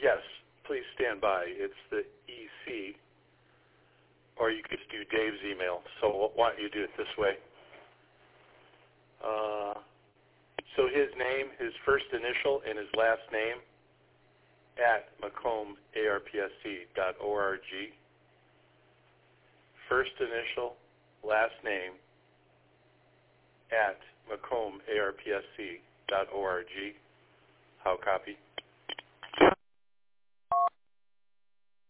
Yes, please stand by. It's the EC, or you could do Dave's email. So why don't you do it this way? So his name, his first initial, and his last name at macombARPSC.org. First initial, last name at macombARPSC.org. How copy?